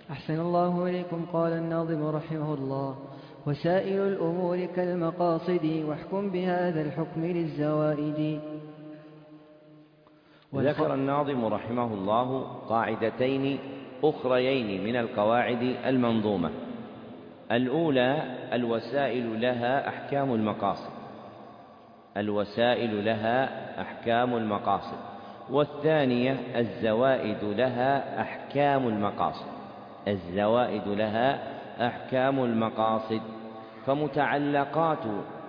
أحسن الله إليكم. قال الناظم رحمه الله: وسائل الأمور كالمقاصد، واحكم بهذا الحكم للزوائد. ذكر الناظم رحمه الله قاعدتين أخريين من القواعد المنظومة. الأولى: الوسائل لها أحكام المقاصد، الوسائل لها أحكام المقاصد. والثانية: الزوائد لها أحكام المقاصد، الزوائد لها أحكام المقاصد. فمتعلقات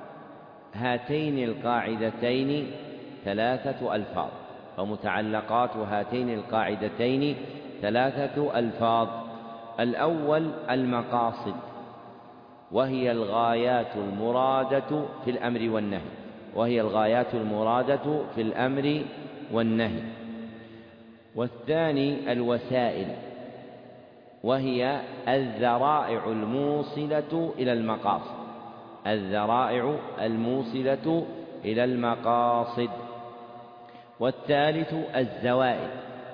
هاتين القاعدتين ثلاثة ألفاظ، فمتعلقات هاتين القاعدتين ثلاثة ألفاظ. الأول: المقاصد، وهي الغايات المرادة في الأمر والنهي، وهي الغايات المرادة في الأمر والنهي. والثاني: الوسائل، وهي الذرائع الموصلة إلى المقاصد، الذرائع الموصلة إلى المقاصد. والثالث: الزوائد،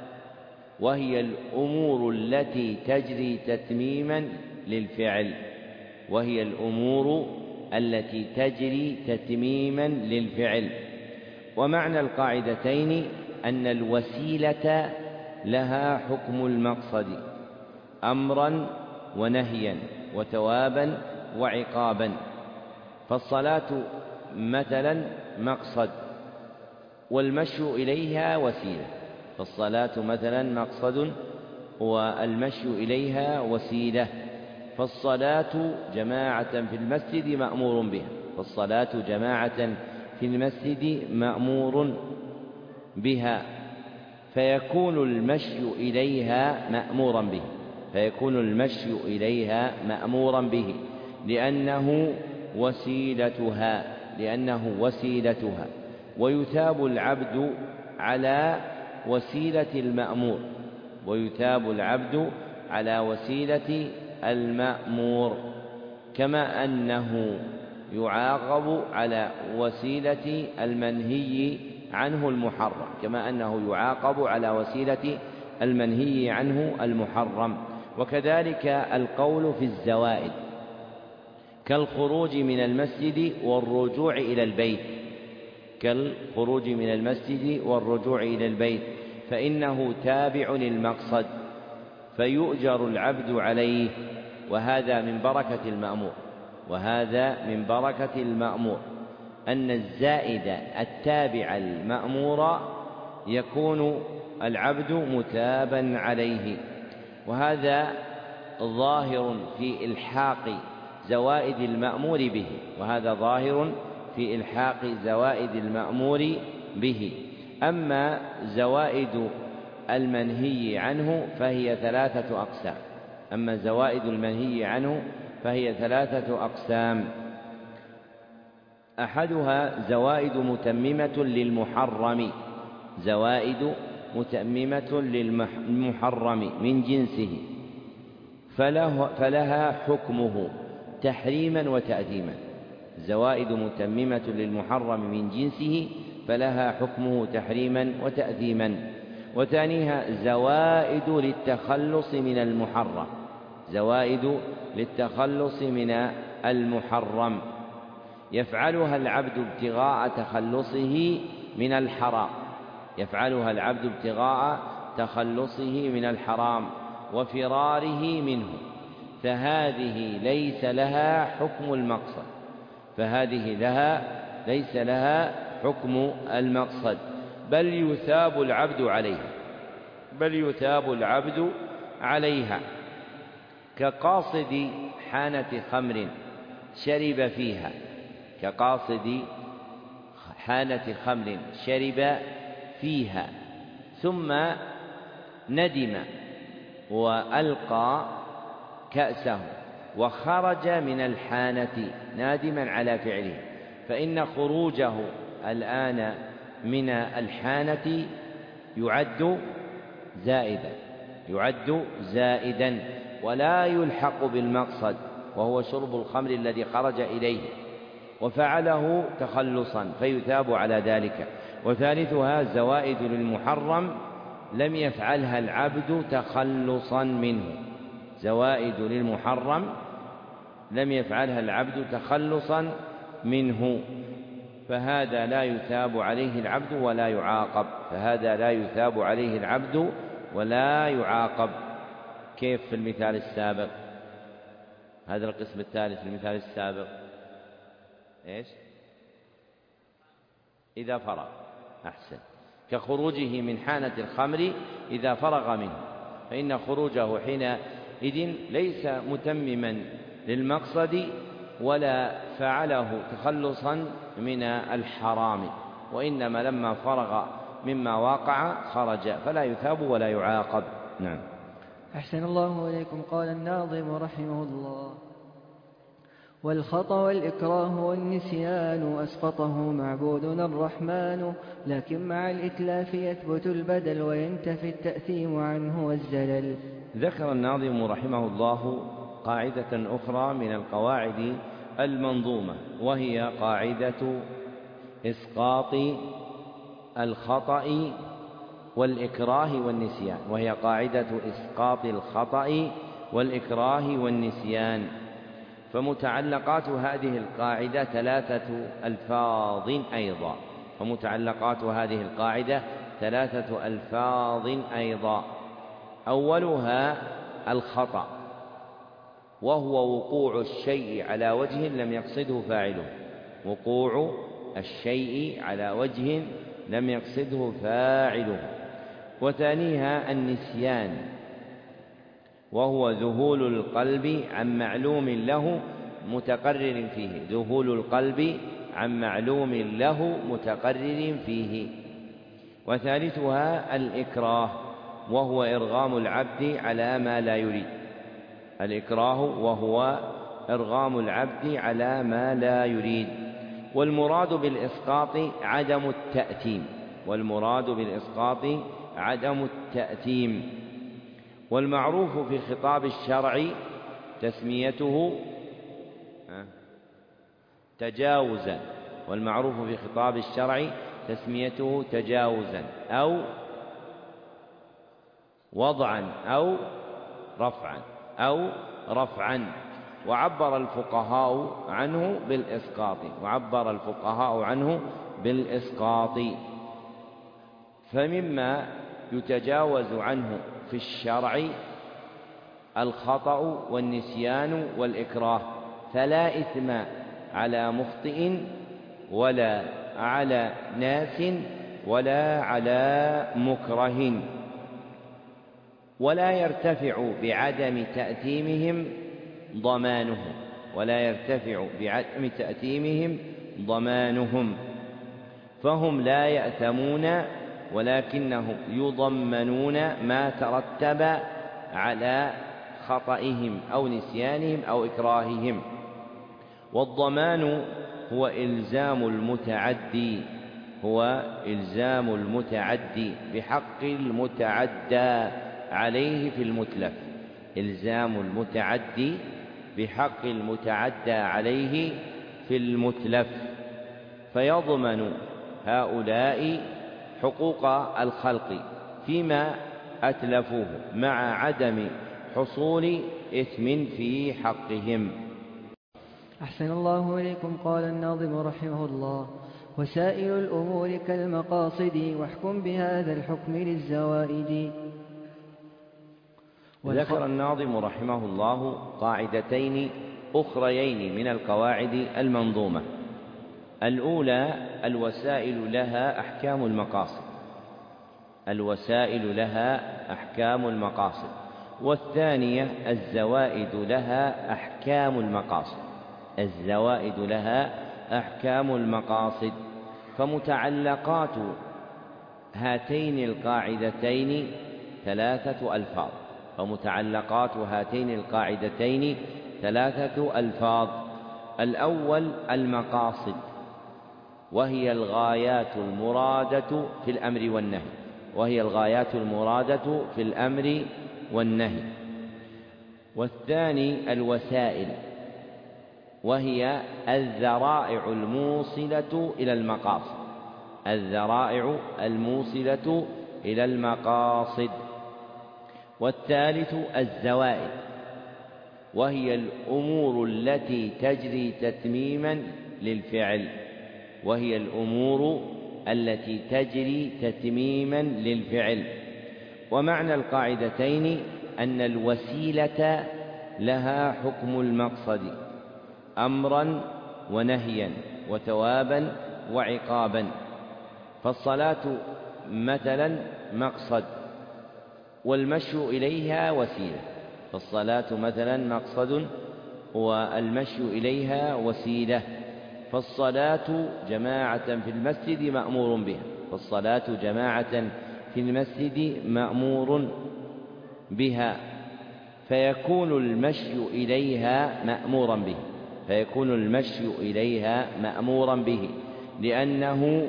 وهي الأمور التي تجري تتميما للفعل، وهي الأمور التي تجري تتميما للفعل. ومعنى القاعدتين أن الوسيلة لها حكم المقصد أمرا ونهيا وثوابا وعقابا. فالصلاة مثلا مقصد، والمشي إليها وسيلة، فالصلاة مثلا مقصد والمشي إليها وسيلة. فالصلاة جماعة في المسجد مأمور بها، فالصلاة جماعة في المسجد مأمور بها، فيكون المشي إليها مأمورا به، فيكون المشي إليها مأمورا به لأنه وسيلتها، لأنه وسيلتها. ويثاب العبد على وسيلة المأمور، ويثاب العبد على وسيلة المأمور، كما أنه يعاقب على وسيلة المنهي عنه المحرم، كما أنه يعاقب على وسيلة المنهي عنه المحرم. وكذلك القول في الزوائد، كالخروج من المسجد والرجوع إلى البيت، كالخروج من المسجد والرجوع إلى البيت، فإنه تابع للمقصد فيؤجر العبد عليه، وهذا من بركة المأمور، وهذا من بركة المأمور أن الزائد التابع المأمور يكون العبد متابا عليه. وهذا ظاهر في إلحاق زوائد المأمور به، وهذا ظاهر في إلحاق زوائد المأمور به. أما زوائد المنهي عنه فهي ثلاثة أقسام، أما زوائد المنهي عنه فهي ثلاثة أقسام. أحدها زوائد متممة للمحرم، زوائد متممة للمحرم من جنسه، فلها حكمه تحريما وتأثيما، زوائد متممة للمحرم من جنسه فلها حكمه تحريما وتأثيما. وثانيها زوائد للتخلص من المحرم، زوائد للتخلص من المحرم يفعلها العبد ابتغاء تخلصه من الحرام، يفعلها العبد ابتغاء تخلصه من الحرام وفراره منه، فهذه ليس لها حكم المقصد، فهذه ليس لها حكم المقصد، بل يثاب العبد عليها، بل يثاب العبد عليها. كقاصد حانة خمر شرب فيها، كقاصد حانة خمر شرب فيها ثم ندم وألقى كأسه وخرج من الحانة نادما على فعله، فإن خروجه الآن من الحانة يعد زائدا ولا يلحق بالمقصد، وهو شرب الخمر الذي خرج إليه، وفعله تخلصا فيثاب على ذلك. وثالثها زوائد للمحرم لم يفعلها العبد تخلصا منه، زوائد للمحرم لم يفعلها العبد تخلصا منه، فهذا لا يثاب عليه العبد ولا يعاقب، فهذا لا يثاب عليه العبد ولا يعاقب. كيف في المثال السابق؟ هذا القسم الثالث في المثال السابق إيش؟ إذا فرغ، أحسن، كخروجه من حانة الخمر إذا فرغ منه، فإن خروجه حينئذ ليس متمما للمقصد ولا فعله تخلصا من الحرام، وإنما لما فرغ مما وقع خرج، فلا يثاب ولا يعاقب. نعم. أحسن الله إليكم. قال الناظم رحمه الله: والخطأ والإكراه والنسيان أسقطه معبودنا الرحمن، لكن مع الإتلاف يثبت البدل وينتفي التأثيم عنه والزلل. ذكر الناظم رحمه الله قاعدة أخرى من القواعد المنظومة، وهي قاعدة إسقاط الخطأ والإكراه والنسيان، وهي قاعدة إسقاط الخطأ والإكراه والنسيان. فمتعلقات هذه القاعدة 3 ألفاظ أيضا، فمتعلقات هذه القاعدة 3 ألفاظ أيضا. أولها الخطأ، وهو وقوع الشيء على وجه لم يقصده فاعله، وقوع الشيء على وجه لم يقصده فاعله. وثانيها النسيان، وهو ذهول القلب عن معلوم له متقرر فيه، ذهول القلب عن معلوم له متقرر فيه. وثالثها الإكراه، وهو إرغام العبد على ما لا يريد، الإكراه وهو إرغام العبد على ما لا يريد. والمراد بالإسقاط عدم التأثيم، والمراد بالإسقاط عدم التأثيم. والمعروف في خطاب الشرع تسميته تجاوزا، والمعروف في خطاب الشرع تسميته تجاوزا أو وضعا أو رفعا، وعبر الفقهاء عنه بالإسقاط. فمما يتجاوز عنه في الشرع الخطأ والنسيان والإكراه، فلا إثم على مخطئ ولا على ناس ولا على مكره، ولا يرتفع بعدم تأثيمهم ضمانهم، فهم لا يأثمون ولكنهم يضمنون ما ترتب على خطئهم أو نسيانهم أو إكراههم. والضمان هو إلزام المتعدي بحق المتعدى عليه في المتلف، إلزام المتعدي بحق المتعدى عليه في المتلف، فيضمن هؤلاء حقوق الخلق فيما أتلفوه مع عدم حصول إثم في حقهم. أحسن الله إليكم. قال الناظم رحمه الله: وسائل الأمور كالمقاصد واحكم بهذا الحكم للزوائد. ذكر الناظم رحمه الله قاعدتين أخريين من القواعد المنظومة. الأولى الوسائل لها أحكام المقاصد، والثانية الزوائد لها أحكام المقاصد. فمتعلقات هاتين القاعدتين 3 ألفاظ. الأول المقاصد، وهي الغايات المرادة في الأمر والنهي. والثاني الوسائل، وهي الذرائع الموصلة إلى المقاصد. والثالث الزوائد، وهي الأمور التي تجري تتميما للفعل، وهي الأمور التي تجري تتميما للفعل. ومعنى القاعدتين أن الوسيلة لها حكم المقصد أمرا ونهيا وثوابا وعقابا. فالصلاة مثلا مقصد والمشي إليها وسيلة، فالصلاة مثلا مقصد والمشي إليها وسيلة. فالصلاة جماعة في المسجد مأمور بها، فالصلاة جماعة في المسجد مأمور بها، فيكون المشي إليها مأمورا به، فيكون المشي إليها مأمورا به لأنه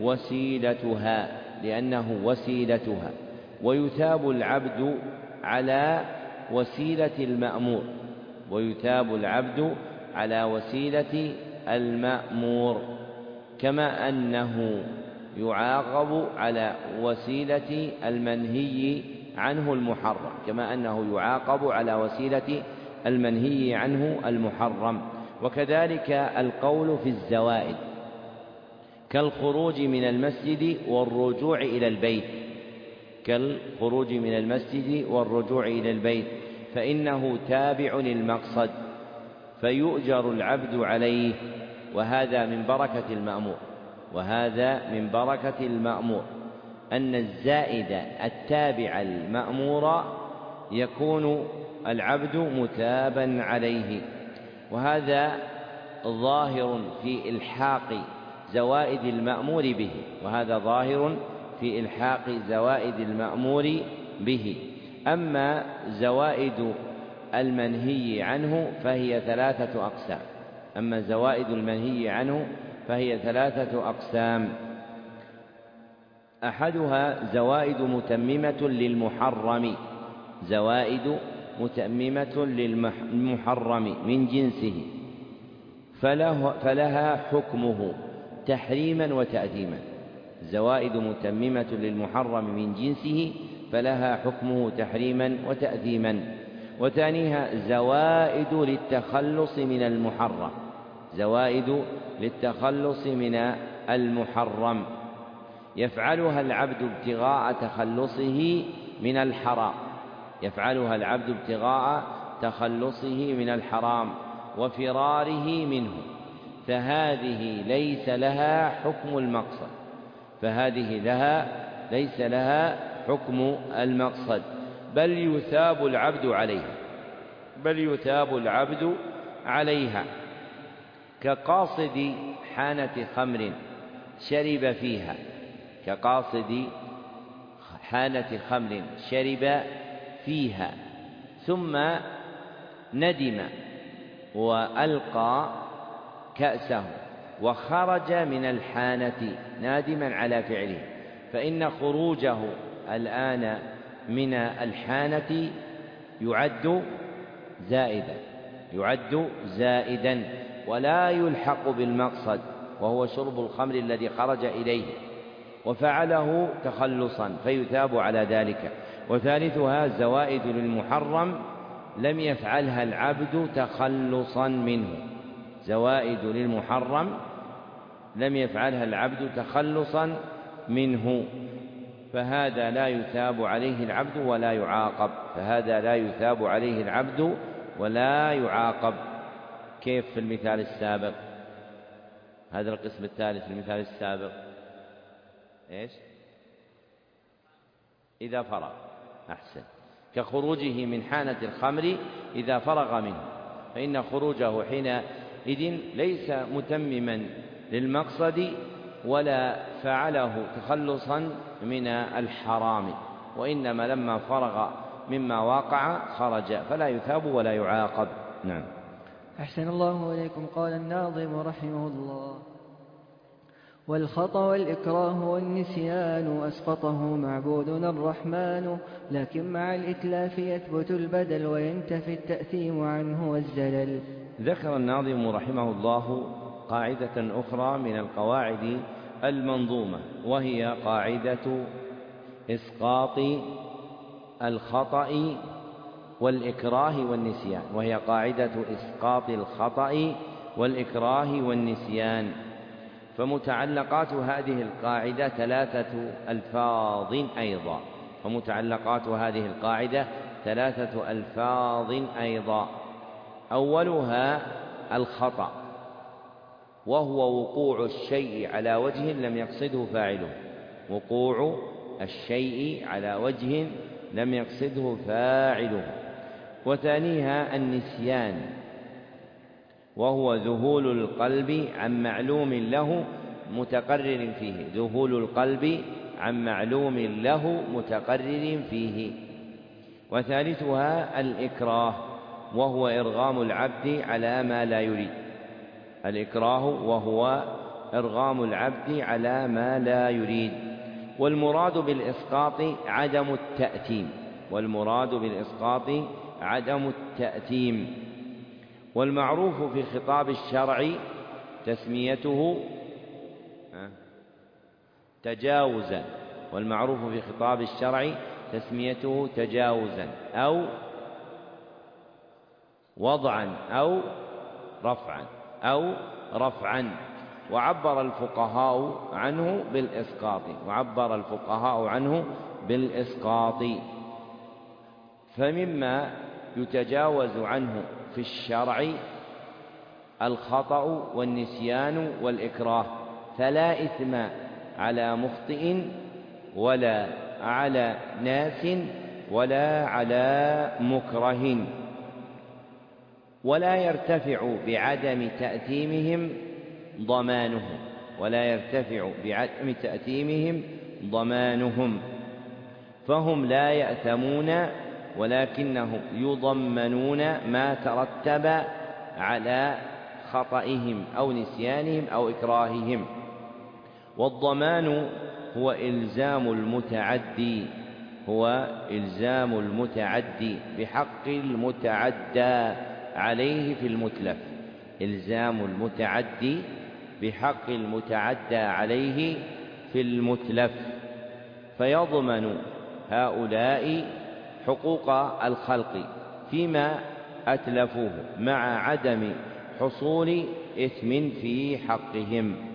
وسيلتها، ويثاب العبد على وسيلة المأمور، ويثاب العبد على وسيلة المأمور، كما أنه يعاقب على وسيلة المنهي عنه المحرم، كما أنه يعاقب على وسيلة المنهي عنه المحرم. وكذلك القول في الزوائد كالخروج من المسجد والرجوع إلى البيت، كالخروج من المسجد والرجوع إلى البيت، فإنه تابع للمقصد فيؤجر العبد عليه، وهذا من بركة المأمور، وهذا من بركة المأمور أن الزائد التابع المأمور يكون العبد متابا عليه. وهذا ظاهر في إلحاق زوائد المأمور به، وهذا ظاهر في إلحاق زوائد المأمور به. أما زوائد المنهي عنه فهي ثلاثة أقسام، أما زوائد المنهي عنه فهي ثلاثة أقسام. أحدها زوائد متممة للمحرم، زوائد متممة للمحرم من جنسه، فلها حكمه تحريما وتأثيما، زوائد متممة للمحرم من جنسه فلها حكمه تحريما وتأثيما. وثانيها زوائد للتخلص من المحرم، زوائد للتخلص من المحرم يفعلها العبد ابتغاء تخلصه من الحرام، يفعلها العبد ابتغاء تخلصه من الحرام وفراره منه، فهذه ليس لها حكم المقصد، فهذه ليس لها حكم المقصد، بل يثاب العبد عليها، بل يثاب العبد عليها، كقاصد حانة خمر شرب فيها، كقاصد حانة خمر شرب فيها ثم ندم وألقى كأسه وخرج من الحانة نادما على فعله، فإن خروجه الآن من الحانة يعد زائدا ولا يلحق بالمقصد، وهو شرب الخمر الذي خرج إليه، وفعله تخلصا فيثاب على ذلك. وثالثها زوائد للمحرم لم يفعلها العبد تخلصا منه، زوائد للمحرم لم يفعلها العبد تخلصا منه، فهذا لا يثاب عليه العبد ولا يعاقب، فهذا لا يثاب عليه العبد ولا يعاقب. كيف في المثال السابق؟ هذا القسم الثالث في المثال السابق إيش؟ إذا فرغ، أحسن، كخروجه من حانة الخمر إذا فرغ منه، فإن خروجه حينئذ ليس متمما للمقصد ولا فعله تخلصا من الحرام، وإنما لما فرغ مما وقع خرج، فلا يثاب ولا يعاقب. نعم. أحسن الله إليكم. قال الناظم رحمه الله: والخطأ والإكراه والنسيان أسقطه معبودنا الرحمن، لكن مع الإتلاف يثبت البدل وينتفي التأثيم عنه والزلل. ذكر الناظم رحمه الله قاعدة أخرى من القواعد المنظومة، وهي قاعدة إسقاط الخطأ والإكراه والنسيان، وهي قاعدة إسقاط الخطأ والإكراه والنسيان. فمتعلقات هذه القاعدة 3 ألفاظ أيضا، أولها الخطأ، وهو وقوع الشيء على وجه لم يقصده فاعله، وثانيها النسيان، وهو ذهول القلب عن معلوم له متقرر فيه، وثالثها الإكراه، وهو إرغام العبد على ما لا يريد. والمراد بالإسقاط عدم التأتيم. والمعروف في خطاب الشرع تسميته تجاوزا أو وضعا أو رفعا، وعبر الفقهاء عنه بالإسقاط. فمما يتجاوز عنه في الشرع الخطأ والنسيان والإكراه، فلا إثم على مخطئ ولا على ناس ولا على مكره، ولا يرتفع بعدم تأتيمهم ضمانهم، فهم لا يأثمون ولكنهم يضمنون ما ترتب على خطئهم أو نسيانهم أو إكراههم. والضمان هو إلزام المتعدي بحق المتعدى عليه في المتلف، فيضمن هؤلاء حقوق الخلق فيما أتلفوه مع عدم حصول إثم في حقهم.